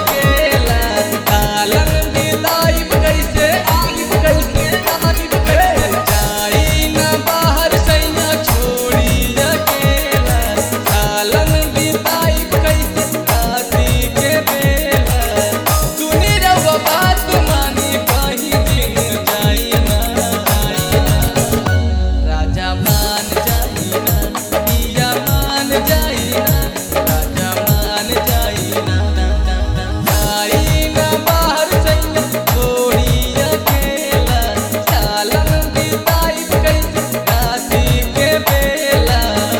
अकेला सालन बिताइब कैसे आइब कैसे आइब कैसे जाई ना बाहर सैया छोड़ी अकेला सालन बिताइब कैसे राती के बेला सुनी रहो बात मानी कहीं दिन जाई ना राजा मान जाई ना पिया मान जाई ना राजा मान जाई ना जाई ना बाहर सैया छोड़ी अकेला सालन बिताइब कैसे राती के बेला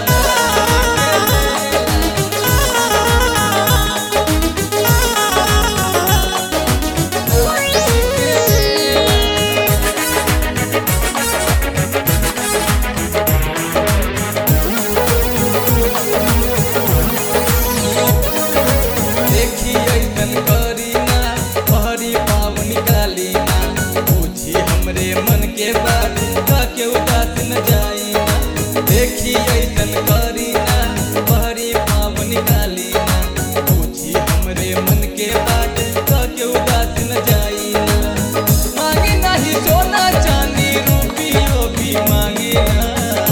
देखी ऐसन करी ना पहरी पावन काली ना पूछी हमरे मन के बात के उदास न जाई ना देखी ऐसन करी ना पहरी पावन काली ना पूछी हमरे मन के बात के उदास न जाई ना मांगे नहीं सोना चांदी रुपयो भी मांगे ना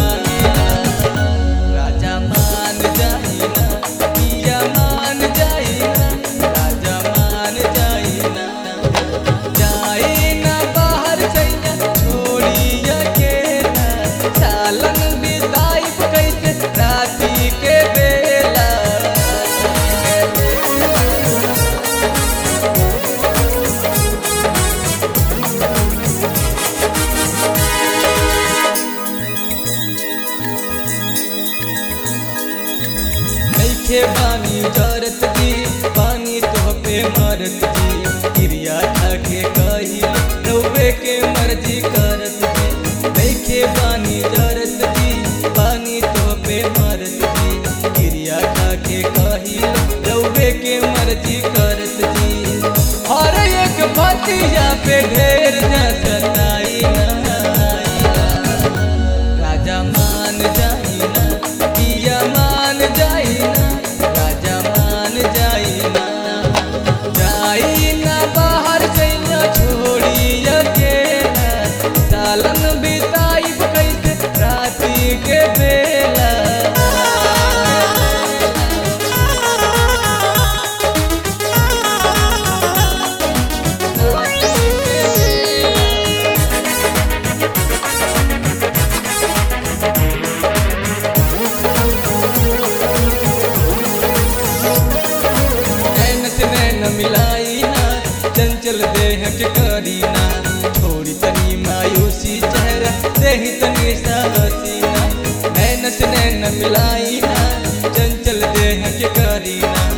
राजा मान जाई ना पिया मान जाई ना राजा मान जाई ना जाई ना बाहर सैया छोड़ी अकेला सालन बिताइब कैसे राती के बेला नइखे बानी जरत जी पानी तो पे मरत जी क्रिया ठाके कही रउवे के मर्जी करत जी नइखे बानी जरत जी पानी तो पे मरत जी क्रिया ठाके कही रउवे के मर्जी करत जी हर एक भतिया पे ढेर न सताई ना राजा मान जाई ना पिया मान जाई ना राजा मान जाई ना जाई ना बाहर सैया छोड़ी अकेला सालन बिताइब कैसे राती के बेला नैन से नैन मिलाई ना चंचल देह के करी ना छोड़ी तनी मायूसी चेहरा देही तनी सा हसीना नैन से नैन मिलाई ना चंचल देह के करी ना